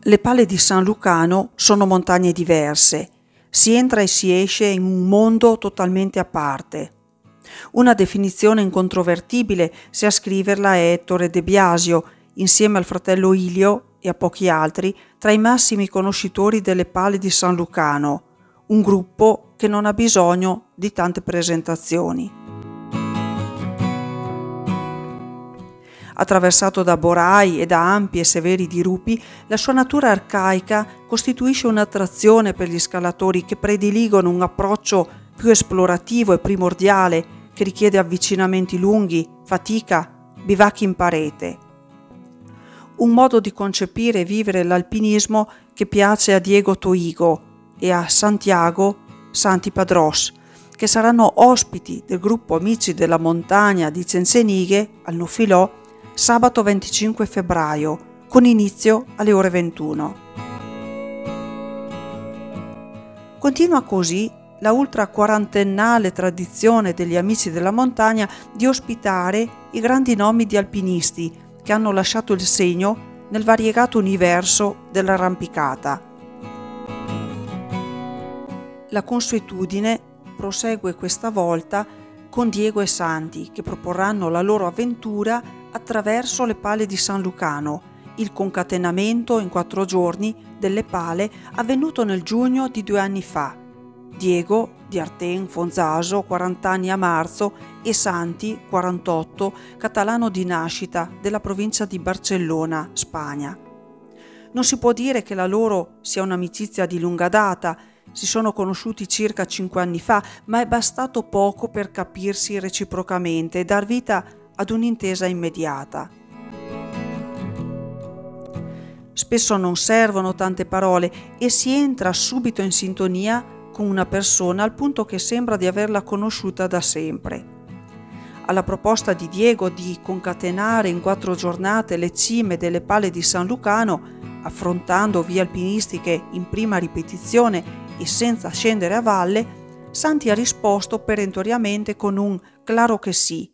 Le Pale di San Lucano sono montagne diverse. Si entra e si esce in un mondo totalmente a parte. Una definizione incontrovertibile, se a scriverla è Ettore De Biasio, insieme al fratello Ilio e a pochi altri, tra i massimi conoscitori delle Pale di San Lucano, un gruppo che non ha bisogno di tante presentazioni. Attraversato da borai e da ampi e severi dirupi, la sua natura arcaica costituisce un'attrazione per gli scalatori che prediligono un approccio più esplorativo e primordiale che richiede avvicinamenti lunghi, fatica, bivacchi in parete. Un modo di concepire e vivere l'alpinismo che piace a Diego Toigo e a Santiago Santi Padrós, che saranno ospiti del gruppo Amici della Montagna di Cencenighe al Nufilò sabato 25 febbraio, con inizio alle ore 21. Continua così la ultra quarantennale tradizione degli Amici della Montagna di ospitare i grandi nomi di alpinisti che hanno lasciato il segno nel variegato universo dell'arrampicata. La consuetudine prosegue questa volta con Diego e Santi, che proporranno la loro avventura attraverso le Pale di San Lucano, il concatenamento in 4 giorni delle pale avvenuto nel giugno di 2 anni fa. Diego di Arten Fonzaso, 40 anni a marzo, e Santi, 48, catalano di nascita, della provincia di Barcellona, Spagna. Non si può dire che la loro sia un'amicizia di lunga data. Si sono conosciuti circa 5 anni fa, ma è bastato poco per capirsi reciprocamente e dar vita ad un'intesa immediata. Spesso non servono tante parole e si entra subito in sintonia con una persona al punto che sembra di averla conosciuta da sempre. Alla proposta di Diego di concatenare in 4 giornate le cime delle Pale di San Lucano, affrontando vie alpinistiche in prima ripetizione e senza scendere a valle, Santi ha risposto perentoriamente con un claro che sì.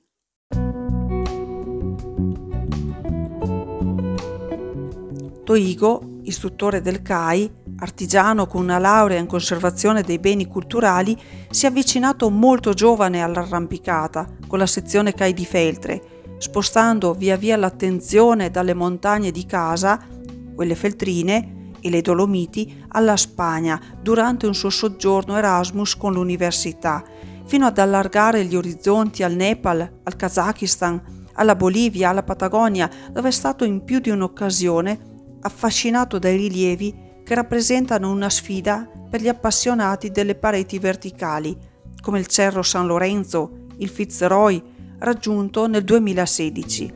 Toigo, istruttore del CAI, artigiano con una laurea in conservazione dei beni culturali, si è avvicinato molto giovane all'arrampicata con la sezione CAI di Feltre, spostando via via l'attenzione dalle montagne di casa, quelle feltrine, e le Dolomiti, alla Spagna durante un suo soggiorno Erasmus con l'università, fino ad allargare gli orizzonti al Nepal, al Kazakistan, alla Bolivia, alla Patagonia, dove è stato in più di un'occasione affascinato dai rilievi che rappresentano una sfida per gli appassionati delle pareti verticali, come il Cerro San Lorenzo, il Fitzroy, raggiunto nel 2016.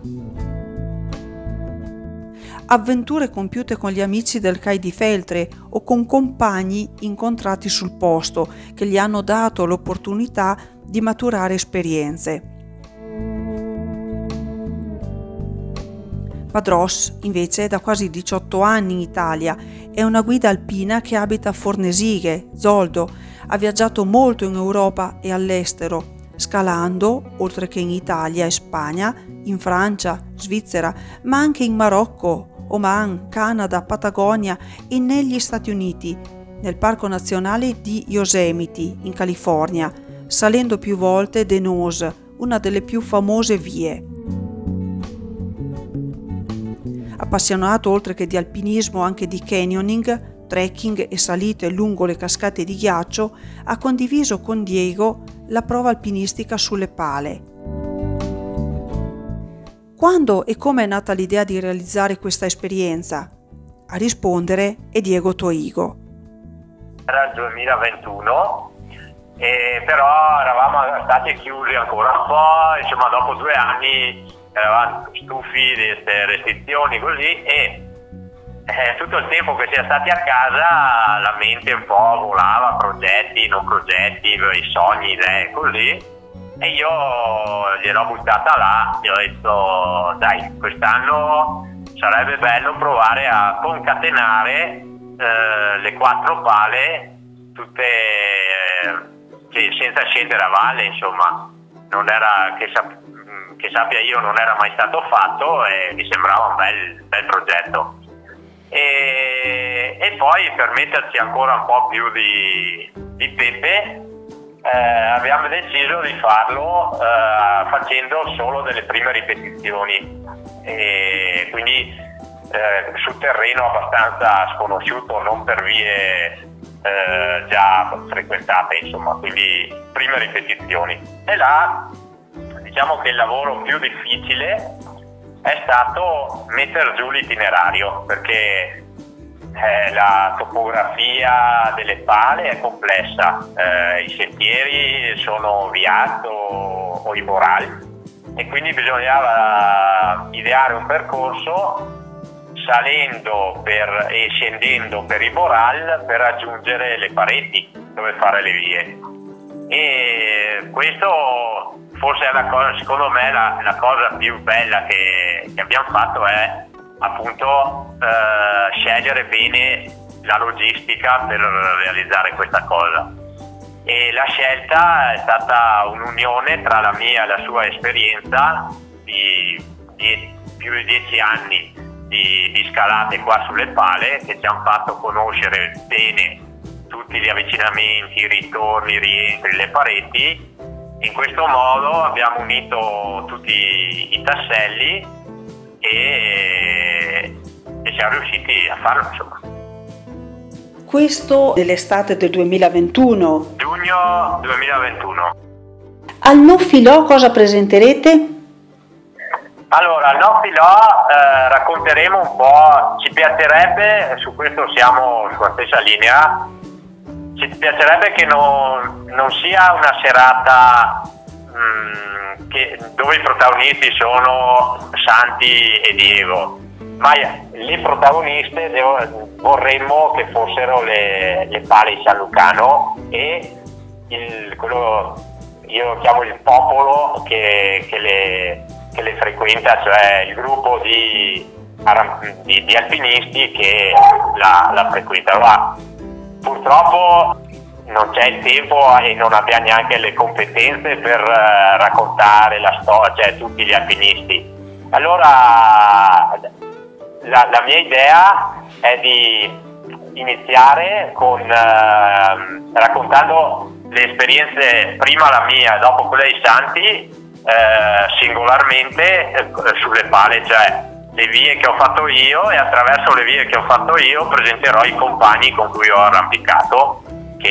Avventure compiute con gli amici del CAI di Feltre o con compagni incontrati sul posto che gli hanno dato l'opportunità di maturare esperienze. Padrós, invece, è da quasi 18 anni in Italia, è una guida alpina che abita a Fornesighe, Zoldo, ha viaggiato molto in Europa e all'estero, scalando, oltre che in Italia e Spagna, in Francia, Svizzera, ma anche in Marocco, Oman, Canada, Patagonia e negli Stati Uniti, nel Parco Nazionale di Yosemite, in California, salendo più volte The Nose, una delle più famose vie. Appassionato oltre che di alpinismo anche di canyoning, trekking e salite lungo le cascate di ghiaccio, ha condiviso con Diego la prova alpinistica sulle pale. Quando e come è nata l'idea di realizzare questa esperienza? A rispondere è Diego Toigo. Era il 2021, però eravamo stati chiusi ancora un po', insomma dopo 2 anni eravamo stufi di queste restrizioni così e tutto il tempo che siamo stati a casa la mente un po' volava, progetti, non progetti, i sogni, idee, così, e io gliel'ho buttata là, gli ho detto dai, quest'anno sarebbe bello provare a concatenare le 4 pale tutte senza scendere a valle, insomma, non era che sappia io non era mai stato fatto e mi sembrava un bel progetto. E E poi per metterci ancora un po' più di pepe, abbiamo deciso di farlo facendo solo delle prime ripetizioni, e quindi su terreno abbastanza sconosciuto, non per vie già frequentate, insomma, quindi prime ripetizioni. E là diciamo che il lavoro più difficile è stato mettere giù l'itinerario, perché la topografia delle pale è complessa, i sentieri sono Viat o i Boral, e quindi bisognava ideare un percorso salendo e scendendo per i Boral per raggiungere le pareti dove fare le vie. E questo forse è secondo me la cosa più bella che abbiamo fatto, è appunto scegliere bene la logistica per realizzare questa cosa. E la scelta è stata un'unione tra la mia e la sua esperienza di più di 10 anni di scalate qua sulle pale, che ci hanno fatto conoscere bene tutti gli avvicinamenti, i ritorni, i rientri, le pareti. In questo modo abbiamo unito tutti i tasselli e siamo riusciti a farlo, insomma. Questo nell'estate del 2021. Giugno 2021. Al Nofilò cosa presenterete? Allora, al Nofilò racconteremo un po', ci piacerebbe, su questo siamo sulla stessa linea, ci piacerebbe che non sia una serata dove i protagonisti sono Santi e Diego, ma le protagoniste vorremmo che fossero le pale di San Lucano e quello io chiamo il popolo che le frequenta, cioè il gruppo di alpinisti che la frequenta. Purtroppo non c'è il tempo e non abbiamo neanche le competenze per raccontare la storia, cioè tutti gli alpinisti. Allora la mia idea è di iniziare raccontando le esperienze, prima la mia, dopo quella dei Santi, singolarmente sulle pale, cioè le vie che ho fatto io, e attraverso le vie che ho fatto io presenterò i compagni con cui ho arrampicato,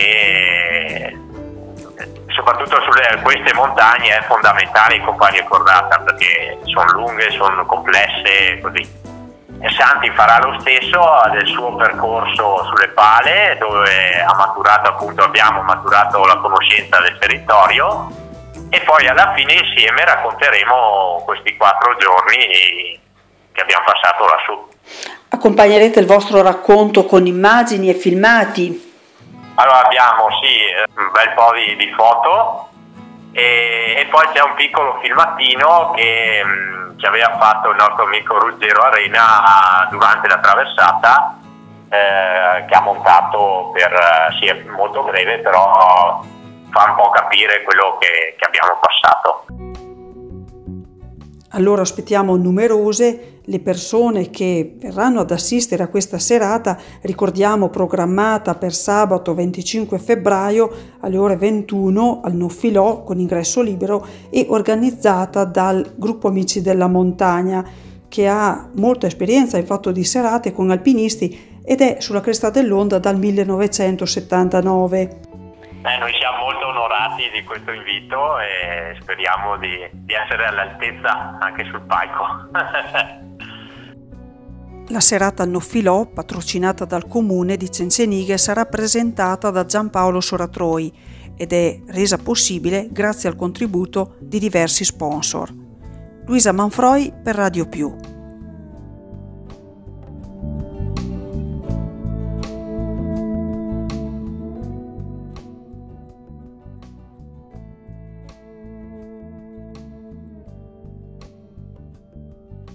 che soprattutto su queste montagne è fondamentale il compagno di cordata, perché sono lunghe, sono complesse, così. E Santi farà lo stesso del suo percorso sulle pale, dove abbiamo maturato la conoscenza del territorio, e poi alla fine insieme racconteremo questi 4 giorni che abbiamo passato lassù. Accompagnerete il vostro racconto con immagini e filmati? Allora abbiamo un bel po' di foto e poi c'è un piccolo filmatino che ci aveva fatto il nostro amico Ruggero Arena durante la traversata, che ha montato è molto breve, però fa un po' capire quello che abbiamo passato. Allora aspettiamo numerose le persone che verranno ad assistere a questa serata, ricordiamo programmata per sabato 25 febbraio alle ore 21 al Nofilò con ingresso libero e organizzata dal gruppo Amici della Montagna, che ha molta esperienza in fatto di serate con alpinisti ed è sulla cresta dell'onda dal 1979. Noi siamo molto onorati di questo invito e speriamo di essere all'altezza anche sul palco. La serata al Nofilò, patrocinata dal comune di Cencenighe, sarà presentata da Giampaolo Soratroi ed è resa possibile grazie al contributo di diversi sponsor. Luisa Manfroi per Radio Più.